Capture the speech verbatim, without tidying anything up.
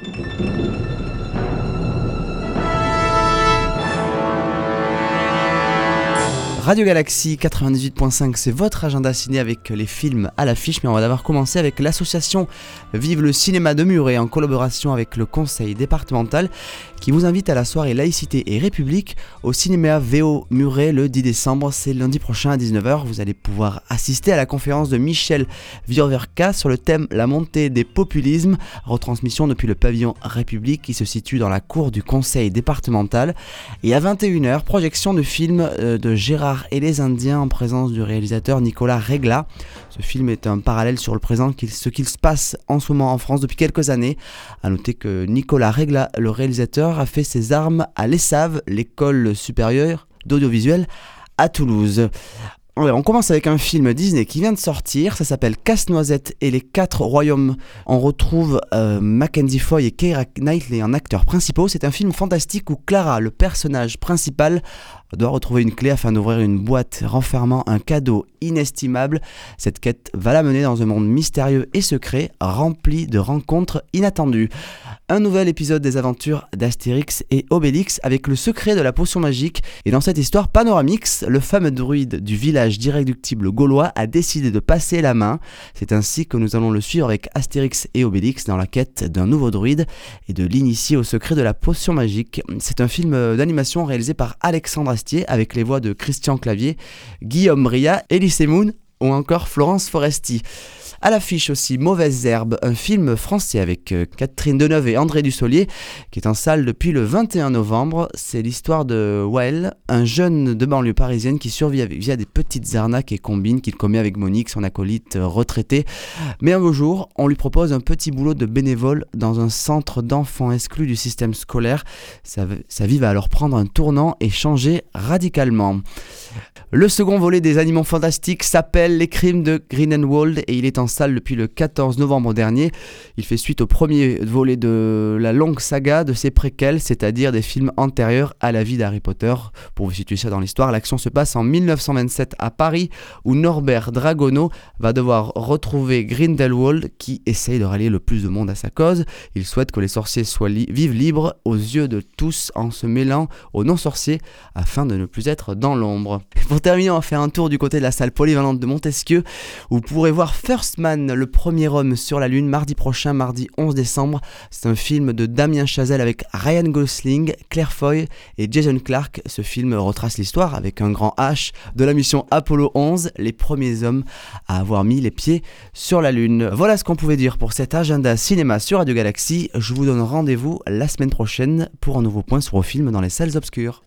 Radio Galaxy quatre-vingt-dix-huit point cinq, c'est votre agenda ciné avec les films à l'affiche, mais on va d'abord commencer avec l'association Vive le cinéma de Muret en collaboration avec le conseil départemental qui vous invite à la soirée Laïcité et République au cinéma V O Muret le dix décembre, c'est lundi prochain à dix-neuf heures. Vous allez pouvoir assister à la conférence de Michel Vierverka sur le thème La montée des populismes, retransmission depuis le pavillon République qui se situe dans la cour du conseil départemental. Et à vingt et une heures, projection de film de Gérard et les Indiens en présence du réalisateur Nicolas Regla. Ce film est un parallèle sur le présent, ce qu'il se passe en ce moment en France depuis quelques années. A noter que Nicolas Regla, le réalisateur, a fait ses armes à l'E S A V, l'école supérieure d'audiovisuel à Toulouse. On commence avec un film Disney qui vient de sortir, ça s'appelle Casse-Noisette et les quatre royaumes. On retrouve euh, Mackenzie Foy et Keira Knightley en acteurs principaux. C'est un film fantastique où Clara, le personnage principal, doit retrouver une clé afin d'ouvrir une boîte renfermant un cadeau inestimable. Cette quête va la mener dans un monde mystérieux et secret, rempli de rencontres inattendues. Un nouvel épisode des aventures d'Astérix et Obélix avec le secret de la potion magique. Et dans cette histoire Panoramix, le fameux druide du village d'irréductibles gaulois a décidé de passer la main. C'est ainsi que nous allons le suivre avec Astérix et Obélix dans la quête d'un nouveau druide et de l'initier au secret de la potion magique. C'est un film d'animation réalisé par Alexandre Astier avec les voix de Christian Clavier, Guillaume Bria, Elie Semoun ou encore Florence Foresti. À l'affiche aussi Mauvaises Herbes, un film français avec Catherine Deneuve et André Dussolier qui est en salle depuis le vingt et un novembre. C'est l'histoire de Wael, un jeune de banlieue parisienne qui survit via des petites arnaques et combines qu'il commet avec Monique, son acolyte retraité. Mais un beau jour, on lui propose un petit boulot de bénévole dans un centre d'enfants exclus du système scolaire. Sa, sa vie va alors prendre un tournant et changer radicalement. Le second volet des Animaux Fantastiques s'appelle Les Crimes de Grindelwald et il est en salle depuis le quatorze novembre dernier. Il fait suite au premier volet de la longue saga de ses préquels, c'est-à-dire des films antérieurs à la vie d'Harry Potter. Pour vous situer ça dans l'histoire, l'action se passe en dix-neuf cent vingt-sept à Paris où Norbert Dragono va devoir retrouver Grindelwald qui essaye de rallier le plus de monde à sa cause. Il souhaite que les sorciers soient li- vivent libres aux yeux de tous en se mêlant aux non-sorciers afin de ne plus être dans l'ombre. Pour terminer, on va faire un tour du côté de la salle polyvalente de Montesquieu où vous pourrez voir First Man, le premier homme sur la Lune, mardi prochain, mardi onze décembre. C'est un film de Damien Chazelle avec Ryan Gosling, Claire Foy et Jason Clarke. Ce film retrace l'histoire avec un grand H de la mission Apollo onze, les premiers hommes à avoir mis les pieds sur la Lune. Voilà ce qu'on pouvait dire pour cet agenda cinéma sur Radio Galaxy. Je vous donne rendez-vous la semaine prochaine pour un nouveau point sur vos films dans les salles obscures.